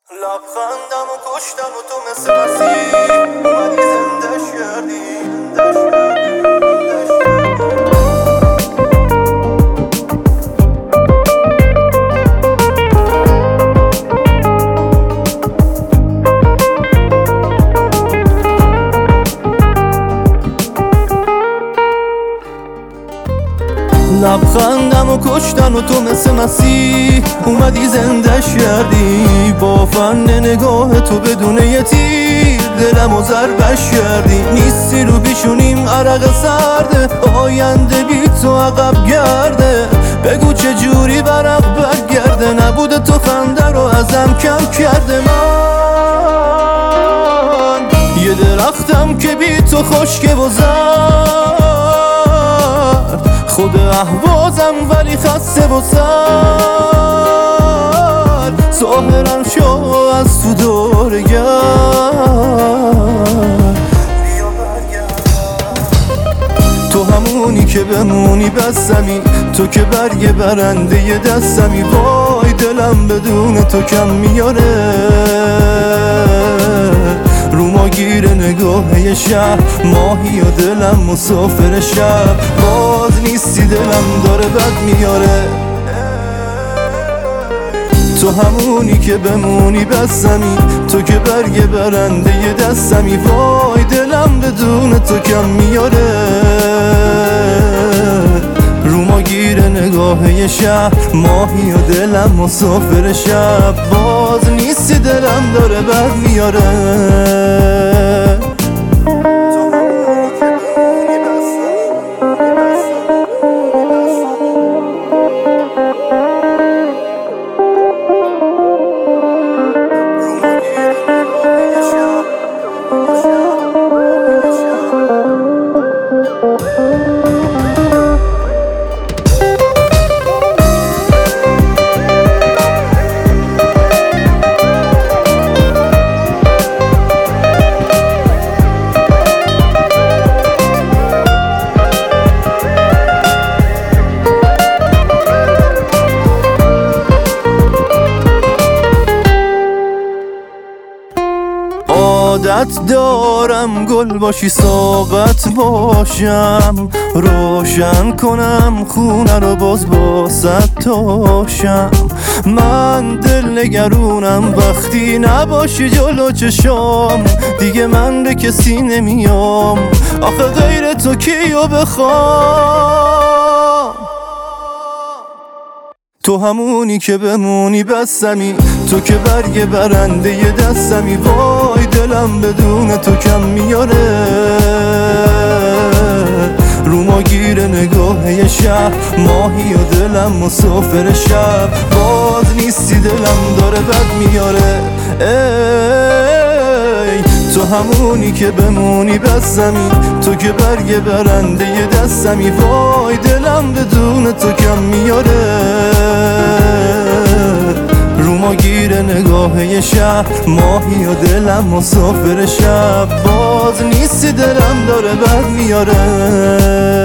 لبخندم و کشتم و تو مثل مسیح اومدی زندش کردی. لبخندم و کشتن و تو مثل مسیح اومدی زندش کردی. با فن نگاه تو بدون یه تیر دلم و ضربش کردی. نیستی رو پیشونیم عرق سرده، آینده بی تو عقب گرده. بگو چه جوری برق برگرده، نبوده تو خنده رو ازم کم کرده. من یه درختم که بی تو خشکه و زرد، خود اهوازم ولی خسته و سر. ظاهرم شو از تو دور گرد، تو همونی که بمونی بسمی، تو که برگ برنده ی دستمی. وای دلم بدون تو کم میاره، رو ما گیر نگاه ی شب ماهی و دلم مسافر شب. باز نیستی دلم داره بد میاره، تو همونی که بمونی بسمی، تو که برگ برنده ی دستمی. وای دلم بدون تو کم میاره، رو ما گیر نگاه ی شب ماهی و دلم مسافر شب. باز نیستی دلم داره بد میاره. عادت دارم گل باشی ساقت باشم، روشن کنم خونه رو باز با تاشم. من دل نگرونم وقتی نباشی جلو چشام، دیگه من به کسی نمیام آخه غیر تو کیو بخوام. تو همونی که بمونی بسمی، تو که برگ برنده ی دستمی. وای دلم بدون تو کم میاره، رو ما گیر نگاه ی شب ماهی و دلم مسافر شب. باز نیستی دلم داره بد میاره، ای تو همونی که بمونی بسمی، تو که برگ برنده ی دستمی. وای دلم بدون تو کم میاره، رو ما گیر نگاه ی شب ماهی و دلم مسافر شب. باز نیستی دلم داره بد میاره.